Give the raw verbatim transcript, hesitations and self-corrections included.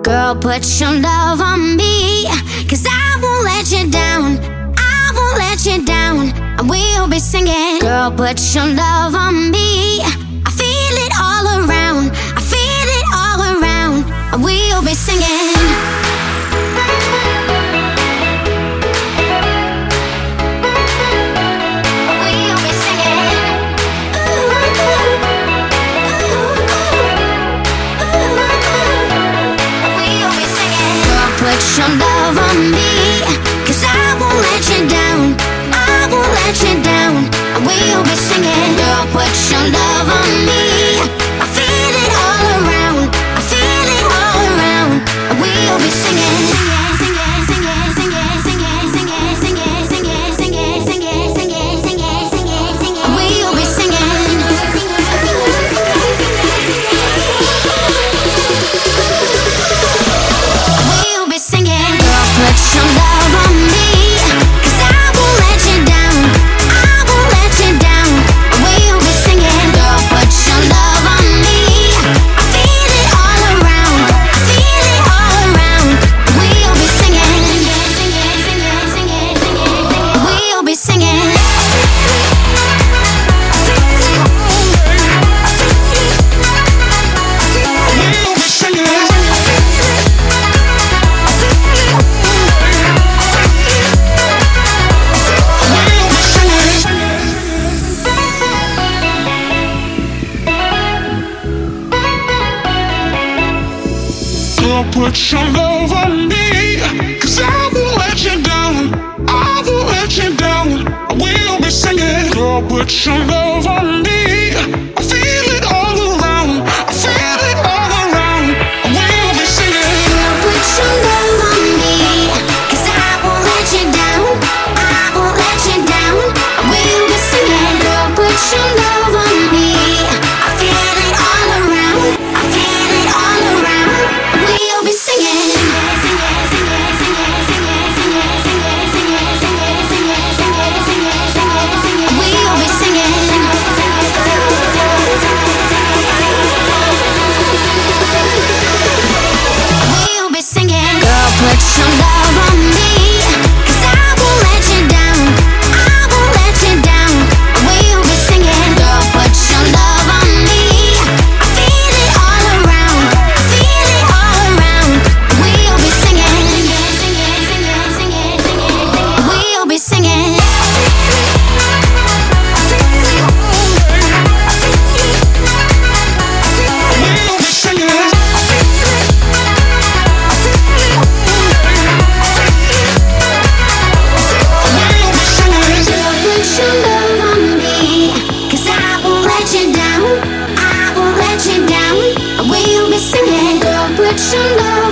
Girl, put your love on me, cause I won't let you down. I won't let you down. And we'll be singing. Girl, put your love on me. I feel it all around. I feel it all around. And we'll be singing. Put your love on me, cause I won't let you down. I won't let you down. And we'll be singing. Girl, put your love on me. I feel it all around. I feel it all around. And we'll be singing. Put your love on me, cause I won't let you down. I won't let you down. We'll be singing. Girl, put your love on me. I feel it all around. I feel it all around. We'll be singing. We'll be singing. Put your love on me, cause I won't let you down. I won't let you down. I will be singing. Girl, put your love on me. I feel it all around. I feel it all around. I will be singing. Girl, put your love on me, cause I won't let you down. I won't let you down. I will be singing. Girl, put your love on me. I feel it all around. I feel it all around. We'll be singing. We'll be singing. We'll be singing. Girl, put your love on me, cause I won't let you down. I won't let you down. We'll be singing. Girl, put your love on me. I feel it all around. I feel it all around. We'll be singing. We'll be singing. Put your love on me, cause I won't let you down. I won't let you down. We'll be singing. Girl, put your love